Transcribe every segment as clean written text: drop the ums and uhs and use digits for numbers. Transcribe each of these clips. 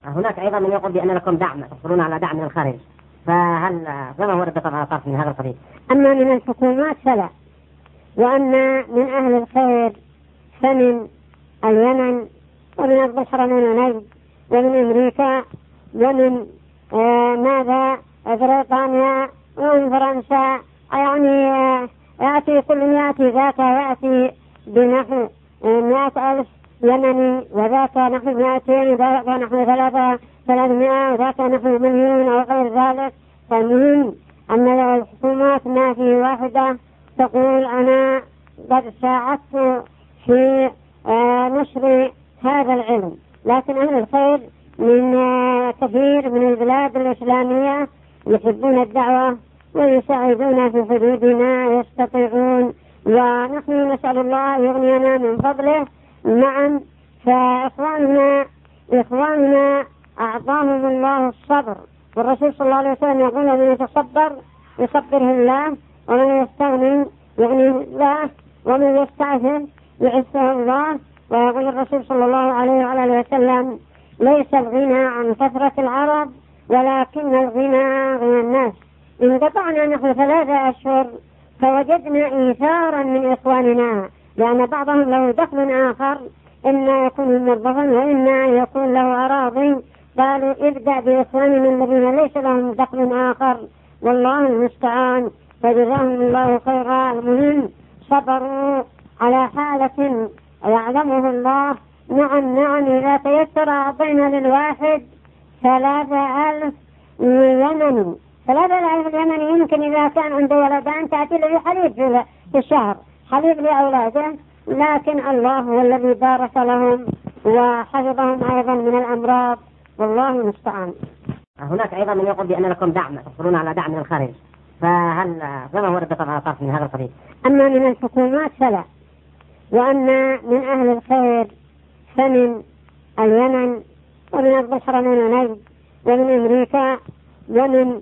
هناك أيضا من يقول بأن لكم دعم، تحصلون على دعم من الخارج، فهل فما هو رد طرف من هذا القبيل؟ أما من الحكومات فلا، وأما من أهل الخير فمن اليمن ومن البحرين ونجد ومن أمريكا ومن بريطانيا ومن فرنسا، يعني يأتي كل يأتي ذاك يأتي بنحو 100,000 يمني، وذاك نحو 200، وذاك نحو 300، وذاك نحو 1,000,000 أو غير ذلك. فالمهم أن الحكومات ما في واحدة تقول أنا قد ساعدت في نشر هذا العلم، لكن أهل الخير من كثير من البلاد الإسلامية يحبون الدعوة ويساعدون في حدود ما يستطيعون، ونحن نسأل الله يغنينا من فضله. نعم، فإخواننا أعطاهم الله الصبر، والرسول صلى الله عليه وسلم يقول من يتصبر يصبره الله، ومن يستغني يغنيه الله، ومن يستعفف يعفه الله. ويقول الرسول صلى الله عليه وعلى وسلم ليس الغنى عن كثرة العرب ولكن الغنى غنى الناس. انقطعنا نحو 3 أشهر فوجدنا إيثارا من إخواننا، لأن بعضهم له دخل آخر، إما يكون موظفا وإما يكون له أراضي. قالوا ابدأ بإخواننا الذين ليس لهم دخل آخر، والله المستعان، فجزاهم الله خيرا. المهم صبروا على حالة يعلمه الله. نعم إذا تيسر أعطينا للواحد 3,000 يمني. 3,000 يمني يمكن إذا كان عنده ولدان تأتي له حليب في الشهر، حليب لأولاده، لكن الله هو الذي بارك لهم وحفظهم أيضا من الأمراض، والله المستعان. هناك أيضا من يقول بأن لكم دعم، تحصلون على دعم من الخارج، فهل فما هو رد طرف من هذا القبيل؟ أما من الحكومات فلا، وأما من أهل الخير فمن اليمن ومن البحرين ونجد ومن أمريكا ومن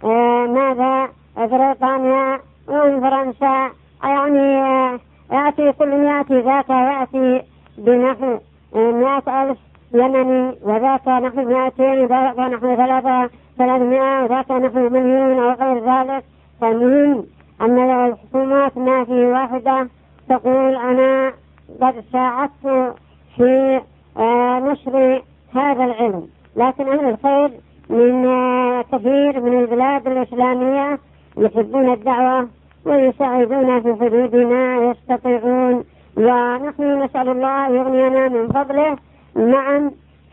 بريطانيا ومن فرنسا، يعني يأتي كل يأتي ذاك يأتي بنحو 100,000 يمني، وذاك نحو 200، وذاك نحو 300، وذاك نحو 1,000,000 أو غير ذلك. فالمهم أن الحكومات ما في واحدة تقول أنا قد ساعدت في نشر هذا العلم، لكن أهل الخير من كثير من البلاد الإسلامية يحبون الدعوة ويساعدون في حدود ما يستطيعون، ونحن نسأل الله يغنينا من فضله. نعم،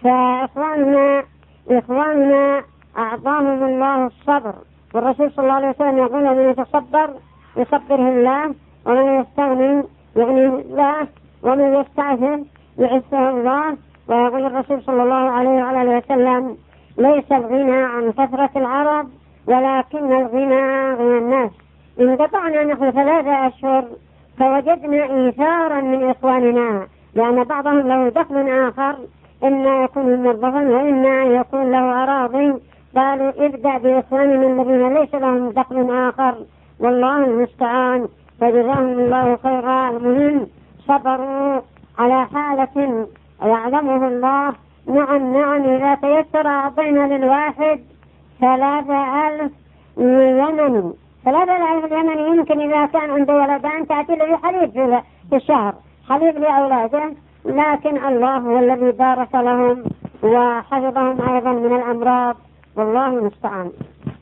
فإخواننا أعطاهم الله الصبر، والرسول صلى الله عليه وسلم يقول من يتصبر يصبره الله، ومن يستغني يغنيه الله، ومن يستعفف يعفه الله. ويقول الرسول صلى الله عليه وعلى وسلم ليس الغنى عن كثرة العرب ولكن الغنى غنى الناس. انقطعنا نحو 3 أشهر فوجدنا إيثارا من إخواننا، لأن بعضهم له دخل آخر، إما يكون موظفا وإما يكون له أراضي. قالوا ابدأ بإخواننا الذين ليس لهم دخل آخر، والله المستعان، فجزاهم الله خيرا. المهم صبروا على حالة يعلمه الله. نعم إذا تيسر أعطينا للواحد 3,000 يمني. 3,000 يمني يمكن إذا كان عنده ولدان تأتي له حليب في الشهر، حليب لأولاده، لكن الله هو الذي بارك لهم وحفظهم أيضا من الأمراض، والله المستعان.